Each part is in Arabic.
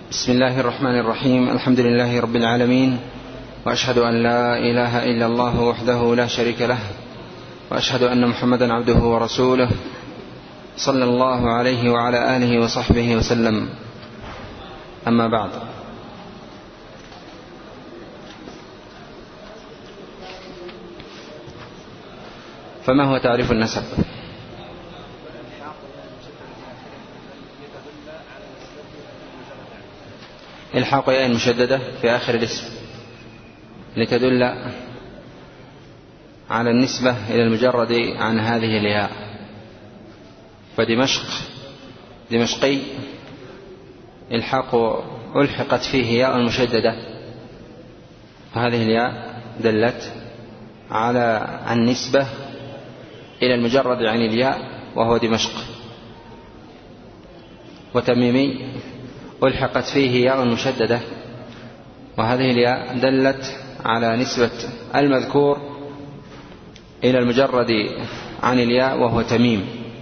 بسم الله الرحمن الرحيم. الحمد لله رب العالمين، وأشهد أن لا إله إلا الله وحده لا شريك له، وأشهد أن محمدا عبده ورسوله، صلى الله عليه وعلى آله وصحبه وسلم. أما بعد، فما هو تعريف النسب؟ إلحاق ياء مشددة في آخر الاسم لتدل على النسبة إلى المجرد عن هذه الياء. فدمشق دمشقي ألحقت فيه ياء مشددة، وهذه الياء دلت على النسبة إلى المجرد عن الياء وهو دمشق. وتميمي ألحقت فيه ياء مشددة، وهذه الياء دلت على نسبة المذكور إلى المجرد عن الياء وهو تميم.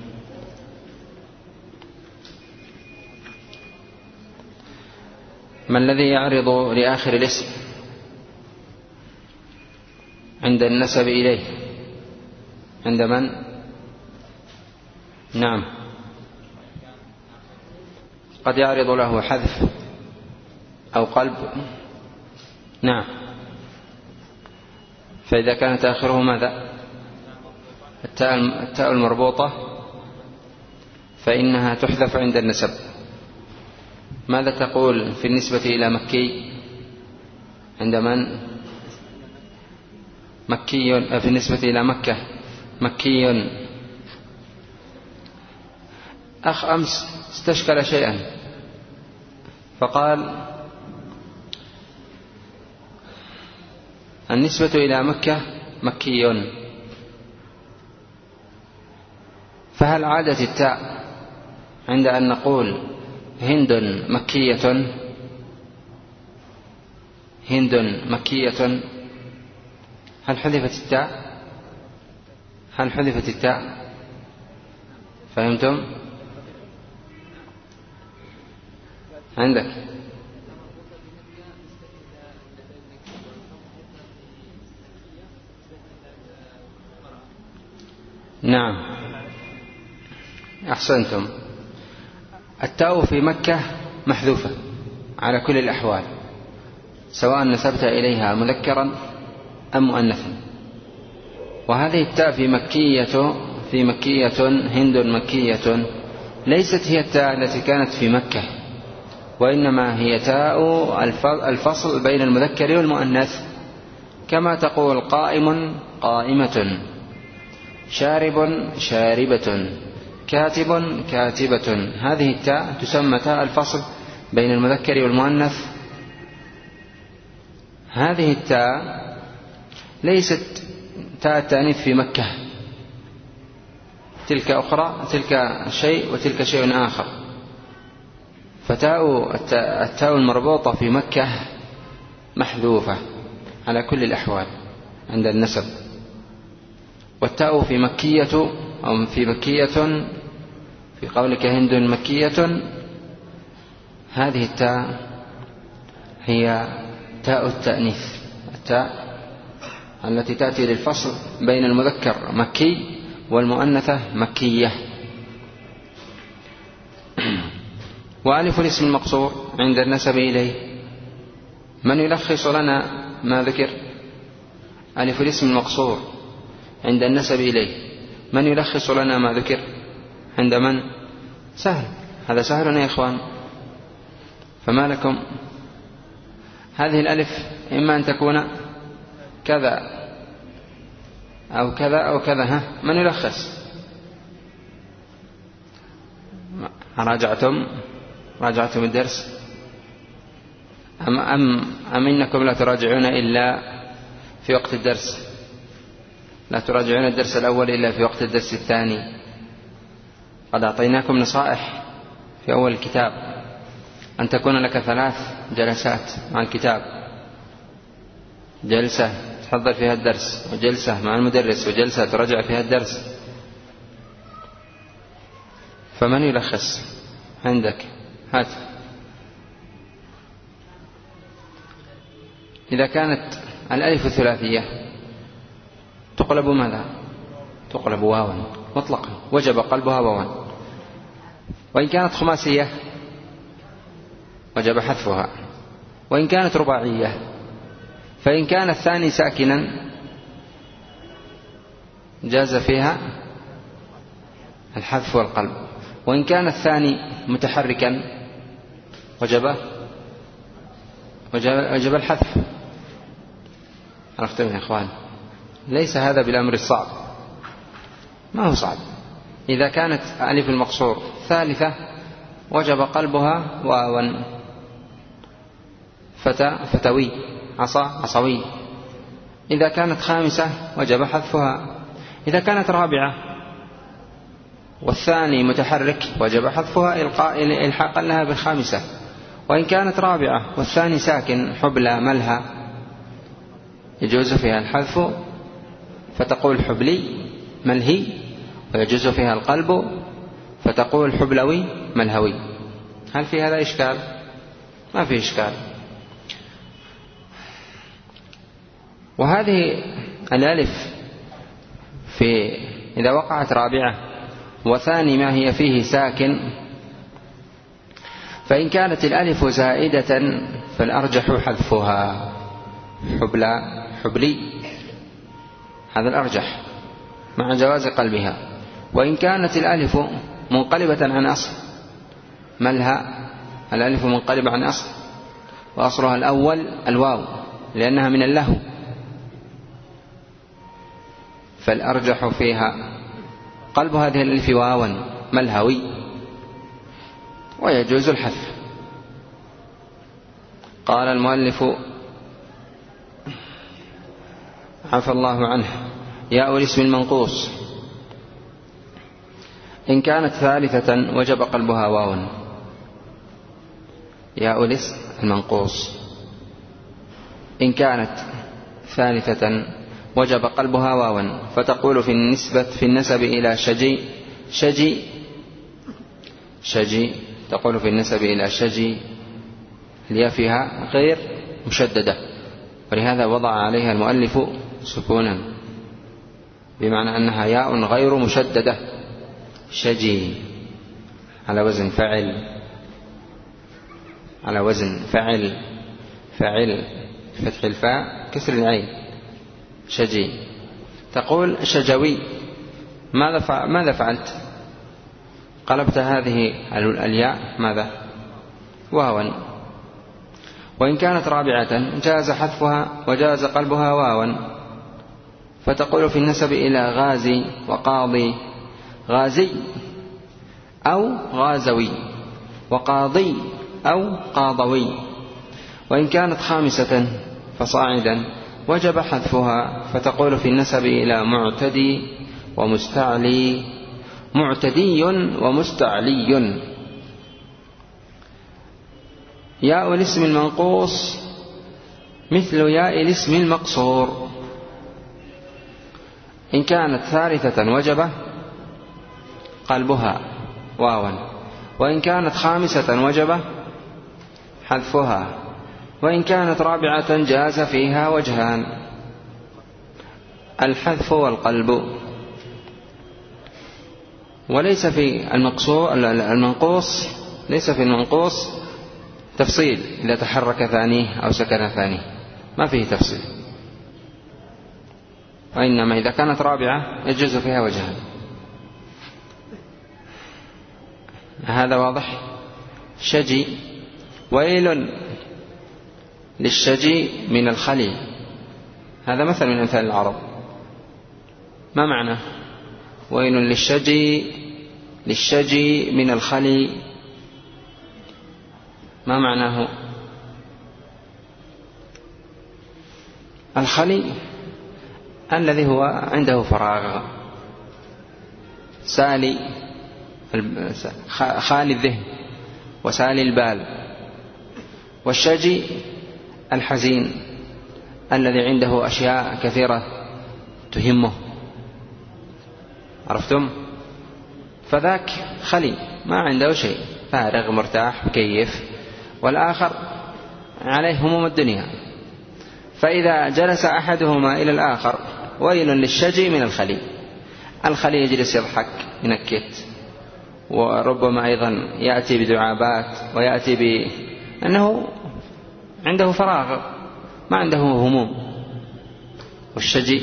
ما الذي يعرض لآخر الاسم عند النسب إليه؟ عند من؟ نعم، قد يعرض له حذف أو قلب. نعم، فإذا كانت آخره ماذا؟ التاء المربوطة فإنها تحذف عند النسب. ماذا تقول في النسبة إلى مكي؟ عند من؟ مكي. في النسبة إلى مكة مكي. أخ أمس استشكل شيئا فقال: النسبة إلى مكة مكي، فهل عادت التاء عند أن نقول هند مكية؟ هند مكية، هل حذفت التاء؟ هل حذفت التاء؟ فهمتم؟ عندك نعم، أحسنتم. التاء في مكة محذوفة على كل الأحوال، سواء نسبت إليها مذكرا أم مؤنثا. وهذه التاء في مكية هند مكية ليست هي التاء التي كانت في مكة، وإنما هي تاء الفصل بين المذكر والمؤنث، كما تقول قائم قائمة، شارب شاربة، كاتب كاتبة. هذه التاء تسمى تاء الفصل بين المذكر والمؤنث. هذه التاء ليست تاء التأنيث في مكة، تلك أخرى، تلك شيء وتلك شيء آخر. التاء المربوطة في مكة محذوفة على كل الأحوال عند النسب. والتاء في مكية أو في مكية في قولك هند مكية، هذه التاء هي تاء التأنيث، التاء التي تأتي للفصل بين المذكر مكي والمؤنثة مكية. وألف الاسم المقصور عند النسب إليه، من يلخص لنا ما ذكر؟ ألف الاسم المقصور عند النسب إليه، من يلخص لنا ما ذكر؟ عند من؟ سهل، هذا سهل يا إخوان. فما لكم؟ هذه الألف إما أن تكون كذا أو كذا أو كذا. من يلخص؟ راجعتم الدرس أم إنكم لا تراجعون إلا في وقت الدرس؟ لا تراجعون الدرس الأول إلا في وقت الدرس الثاني. قد أعطيناكم نصائح في أول الكتاب أن تكون لك 3 جلسات مع الكتاب: جلسة تحضر فيها الدرس، وجلسة مع المدرس، وجلسة تراجع فيها الدرس. فمن يلخص عندك؟ هات. إذا كانت الألف الثلاثية تقلب ماذا؟ تقلب واوا مطلقا، وجب قلبها واوا. وإن كانت خماسية وجب حذفها. وإن كانت رباعية، فإن كان الثاني ساكنا جاز فيها الحذف والقلب. وإن كان الثاني متحركا وجب الحذف. عرفتم يا إخوان؟ ليس هذا بالأمر الصعب، ما هو صعب. إذا كانت ألف المقصور ثالثة وجب قلبها واوا، فتوي، عصوي. إذا كانت خامسة وجب حذفها. إذا كانت رابعة والثاني متحرك وجب حذفها إلحاقا لها بالخامسة. وإن كانت رابعة والثاني ساكن حبلى ملهى يجوز فيها الحذف، فتقول حبلي ملهي. ويجوز فيها القلب، فتقول حبلوي ملهوي. هل في هذا إشكال؟ ما في إشكال. وهذه الألف إذا وقعت رابعة وثاني ما هي فيه ساكن، فإن كانت الألف زائدة فالأرجح حذفها. حبلى حبلي، هذا الأرجح مع جواز قلبها. وإن كانت الألف منقلبة عن أصل، ملهى الألف منقلبة عن أصل، وأصلها الأول الواو لأنها من اللهو، فالأرجح فيها قلب هذه الألف واوا ملهوي، ويجوز الحذف. قال المؤلف عفى الله عنه: ياء الاسم المنقوص إن كانت ثالثة وجب قلبها واو. ياء الاسم المنقوص إن كانت ثالثة وجب قلبها واوا، فتقول في النسب إلى شجي تقول في النسب إلى شجي الياء فيها غير مشددة، ولهذا وضع عليها المؤلف سكونا، بمعنى أنها ياء غير مشددة. شجي على وزن فعل فتح الفاء كسر العين شجي. تقول شجوي، ماذا فعلت؟ قلبت هذه الياء ماذا؟ واوا. وإن كانت رابعة جاز حذفها وجاز قلبها واوا، فتقول في النسب إلى غازي وقاضي، غازي أو غازوي، وقاضي أو قاضوي. وإن كانت خامسة فصاعدا وجب حذفها، فتقول في النسب إلى معتدي ومستعلي، معتدي ومستعلي. ياء الاسم المنقوص مثل ياء الاسم المقصور إن كانت ثالثة وجب قلبها واوا، وإن كانت خامسة وجب حذفها، وإن كانت رابعة جاز فيها وجهان: الحذف والقلب. وليس في المنقوص ليس في المنقوص تفصيل إذا تحرك ثانيه أو سكن ثانيه، ما فيه تفصيل، وإنما إذا كانت رابعة يجوز فيها وجهان. هذا واضح؟ شجي: ويل للشجي من الخلي. هذا مثل من أمثال العرب. ما معنى ويل للشجي من الخلي؟ ما معناه؟ الخلي الذي هو عنده فراغ، سالي، خالي الذهن وسالي البال. والشجي الحزين الذي عنده أشياء كثيرة تهمه. عرفتم؟ فذاك خلي ما عنده شيء، فارغ مرتاح مكيف، والآخر عليه هموم الدنيا. فإذا جلس أحدهما إلى الآخر ويل للشجي من الخلي. الخلي يجلس يضحك ينكت، وربما أيضا يأتي بدعابات، ويأتي بأنه عنده فراغ ما عنده هموم، والشجي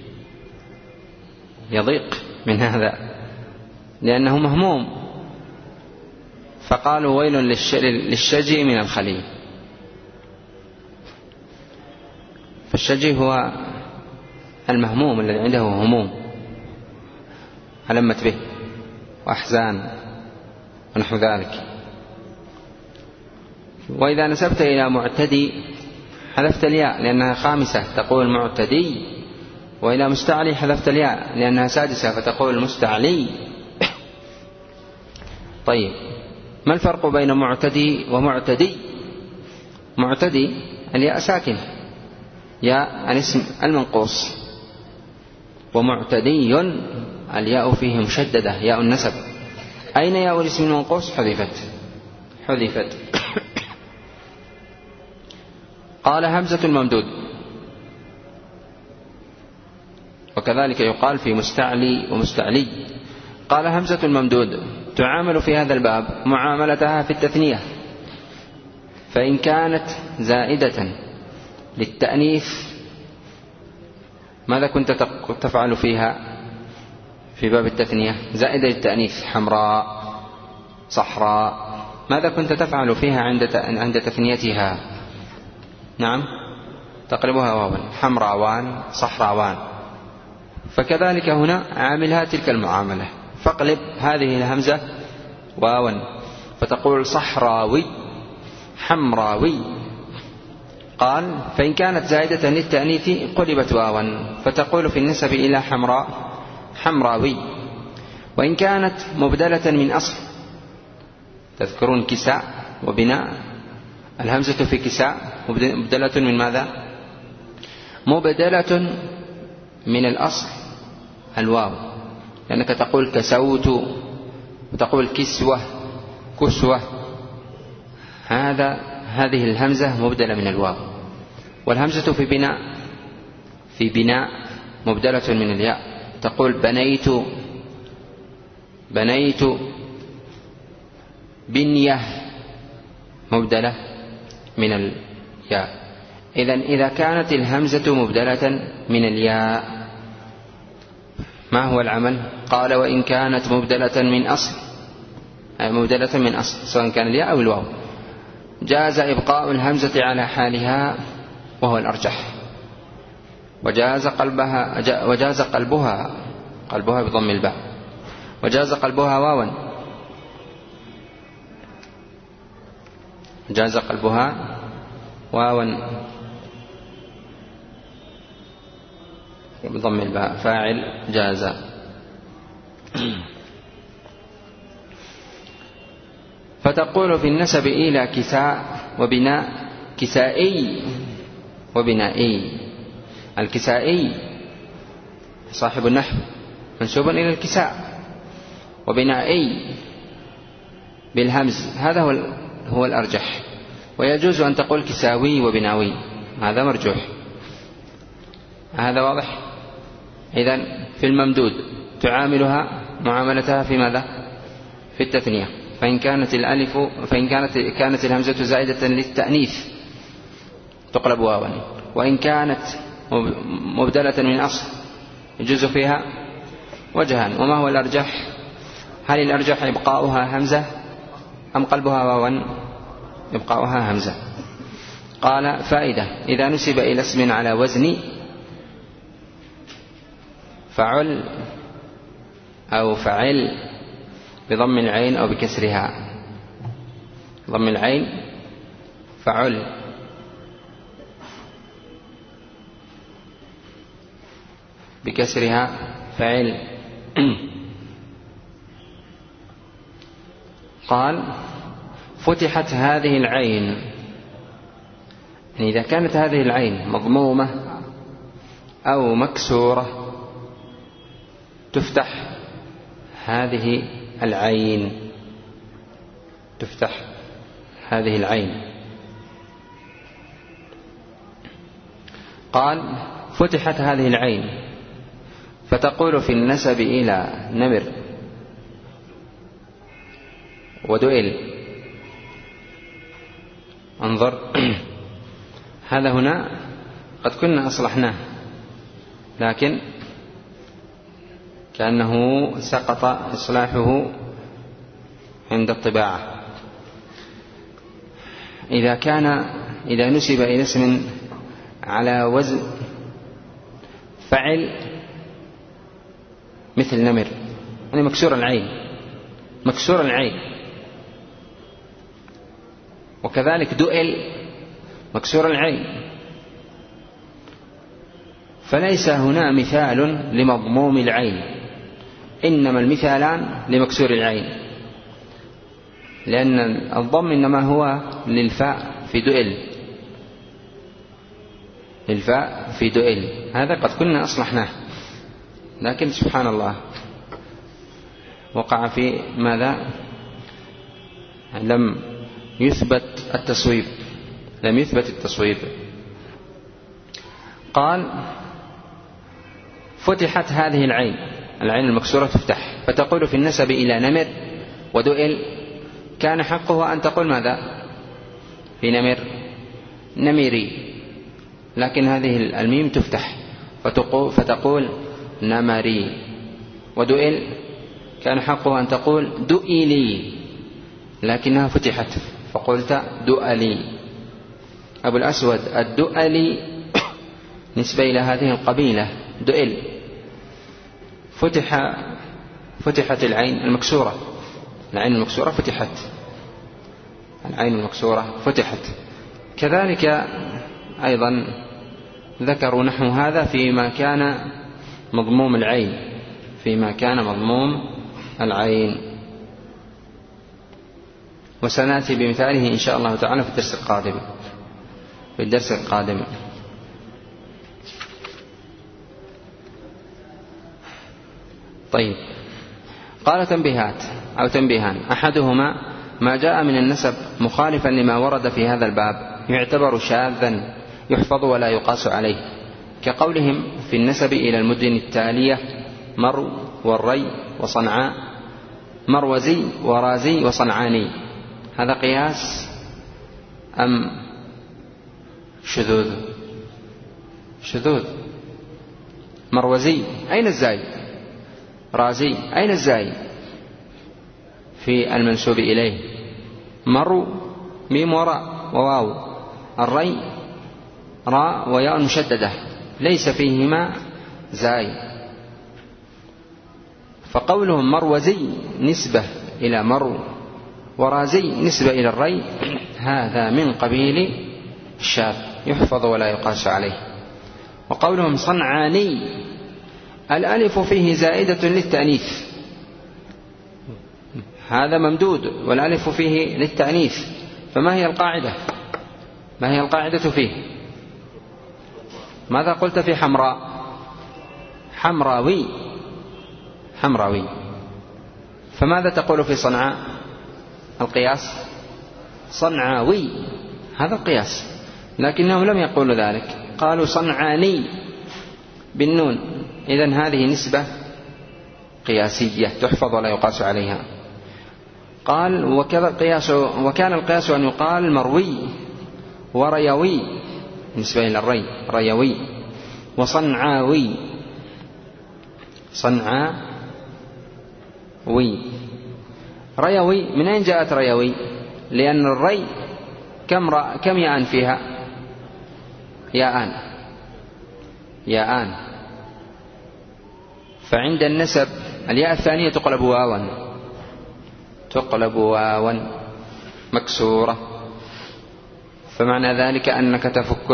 يضيق من هذا لأنه مهموم. فقالوا ويل للشجي من الخلي. فالشجي هو المهموم الذي عنده هموم ألمت به وأحزان ونحو ذلك. وإذا نسبت إلى معتدي حذفت الياء لأنها خامسة فتقول معتدي، وإلى مستعلي حذفت الياء لأنها سادسة فتقول مستعلي. طيب، ما الفرق بين معتدي ومعتدي؟ معتدي الياء ساكنة، ياء الاسم المنقوص، ومعتدي الياء فيه مشددة ياء النسب. أين ياء الاسم المنقوص؟ حذفت. قال همزة الممدود، وكذلك يقال في مستعلي ومستعلي. قال همزة الممدود تعامل في هذا الباب معاملتها في التثنية، فإن كانت زائدة للتأنيث ماذا كنت تفعل فيها في باب التثنية؟ زائدة للتأنيث حمراء صحراء، ماذا كنت تفعل فيها عند تثنيتها؟ نعم، تقلبها واوا، حمراوان صحراوان. فكذلك هنا عاملها تلك المعاملة، فاقلب هذه الهمزة واوا فتقول صحراوي حمراوي. قال فإن كانت زائدة للتأنيث قلبت واوا فتقول في النسب إلى حمراء حمراوي. وإن كانت مبدلة من أصل، تذكرون كساء وبناء، الهمزة في كساء مبدلة من ماذا؟ مبدلة من الأصل الواو، لأنك تقول كسوت وتقول كسوة كسوة، هذه الهمزة مبدلة من الواو. والهمزة في بناء مبدلة من الياء، تقول بنيت بنية مبدلة من الياء. إذا كانت الهمزة مبدلة من الياء ما هو العمل؟ قال وإن كانت مبدلة من أصل، أي مبدلة من أصل سواء كان الياء أو الواو، جاز إبقاء الهمزة على حالها وهو الأرجح، وجاز قلبها بضم الباء، وجاز قلبها واوا، جاز قلبها واوا بضم الباء، فاعل جاز. فتقول في النسب إلى كساء وبناء كسائي وبنائي. الكسائي صاحب النحو منسوب إلى الكساء، وبنائي بالهمز، هذا هو الأرجح. ويجوز أن تقول كساوي وبناوي، هذا مرجوح. هذا واضح؟ إذن في الممدود تعاملها معاملتها في ماذا؟ في التثنية. فإن كانت الهمزة زائدة للتأنيث تقلب واوا، وإن كانت مبدلة من أصل يجوز فيها وجهان. وما هو الأرجح؟ هل الأرجح إبقاؤها همزة أم قلبها واوا؟ إبقاؤها همزة. قال فائدة: إذا نسب إلى اسم على وزن فعل أو فعل بضم العين أو بكسرها، ضم العين فعل، بكسرها فعل. قال فتحت هذه العين، يعني إذا كانت هذه العين مضمومة أو مكسورة تفتح هذه العين، تفتح هذه العين. قال فتحت هذه العين فتقول في النسب إلى نمر ودؤل. انظر هذا هنا قد كنا أصلحناه لكن كأنه سقط إصلاحه عند الطباعة. إذا نسب إلى اسم على وزن فعل مثل نمر يعني مكسور العين، وكذلك دؤل مكسور العين، فليس هنا مثال لمضموم العين، إنما المثالان لمكسور العين، لأن الضم إنما هو للفاء في دؤل، هذا قد كنا أصلحناه لكن سبحان الله وقع في ماذا؟ لم يثبت التصويب. قال فتحت هذه العين المكسورة تفتح فتقول في النسب إلى نمر ودؤل كان حقه أن تقول ماذا؟ في نمر نمري، لكن هذه الميم تفتح فتقول نمري، ودؤل كان حقه أن تقول دؤلي لكنها فتحت فقلت دؤلي. أبو الأسود الدؤلي نسبة إلى هذه القبيلة دؤل، فتحت العين المكسورة فتحت. كذلك أيضا ذكروا نحو هذا فيما كان مضموم العين، وسنأتي بمثاله إن شاء الله تعالى في الدرس القادم. طيب، قال تنبيهان أحدهما ما جاء من النسب مخالفا لما ورد في هذا الباب يعتبر شاذا يحفظ ولا يقاس عليه، كقولهم في النسب إلى المدن التالية مرو والري وصنعاء، مروزي ورازي وصنعاني، هذا قياس أم شذوذ؟ مروزي أين الزاي؟ رازي أين الزاي في المنسوب إليه؟ مرو ميم وراء وواو، الري راء وياء مشددة ليس فيهما زاي، فقولهم مروزي نسبة إلى مرو ورازي نسبة إلى الري هذا من قبيل الشاذ يحفظ ولا يقاس عليه. وقولهم صنعاني الألف فيه زائدة للتأنيث، هذا ممدود والألف فيه للتأنيث، فما هي القاعدة فيه؟ ماذا قلت في حمراء؟ حمراوي. فماذا تقول في صنعاء؟ القياس صنعاوي، هذا القياس، لكنهم لم يقولوا ذلك، قالوا صنعاني بالنون، إذن هذه نسبة قياسية تحفظ ولا يقاس عليها. قال وكان القياس أن يقال مروي وريوي نسبة إلى الري ريوي، وصنعاوي ريوي. من أين جاءت ريوي؟ لأن الري كم ياء فيها؟ ياءان، فعند النسب الياء الثانية تقلب واوا مكسورة، فمعنى ذلك أنك تفك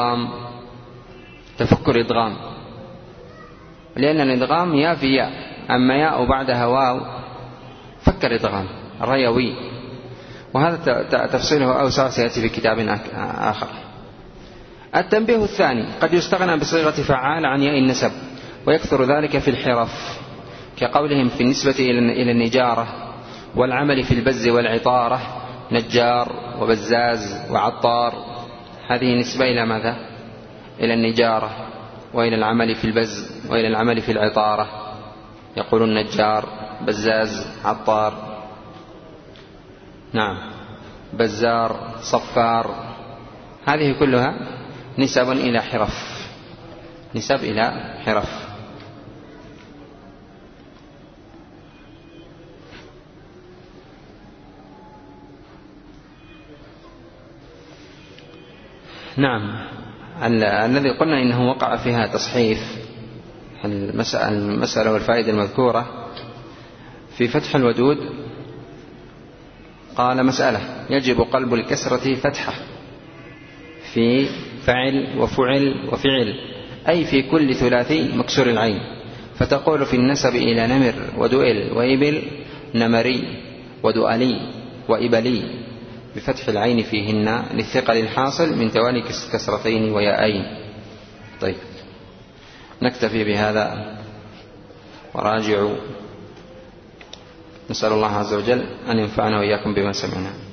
الإدغام، لأن الإدغام ياء في ياء، أما ياء بعدها واو فك الإدغام ريوي، وهذا تفصيله أوسع سيأتي في كتاب آخر. التنبيه الثاني قد يستغنى بصيغة فعال عن ياء النسب ويكثر ذلك في الحرف، كقولهم في النسبة إلى النجارة والعمل في البز والعطارة نجار وبزاز وعطار، هذه نسبة إلى ماذا؟ إلى النجارة وإلى العمل في البز وإلى العمل في العطارة، يقولون نجار، بزاز، عطار، نعم، بزار، صفار، هذه كلها نسب إلى حرف، نسب إلى حرف. نعم، الذي قلنا إنه وقع فيها تصحيف المسألة والفائدة المذكورة في فتح الودود، قال مسألة يجب قلب الكسرة فتحة في فعل وفعل وفعل، أي في كل ثلاثي مكسور العين، فتقول في النسب إلى نمر ودؤل وإبل نمري ودؤلي وإبلي بفتح العين فيهن للثقل الحاصل من توالي كسرتين ويائين. طيب، نكتفي بهذا وراجعوا. نسأل الله عز وجل أن ينفعنا وإياكم بما سمعنا.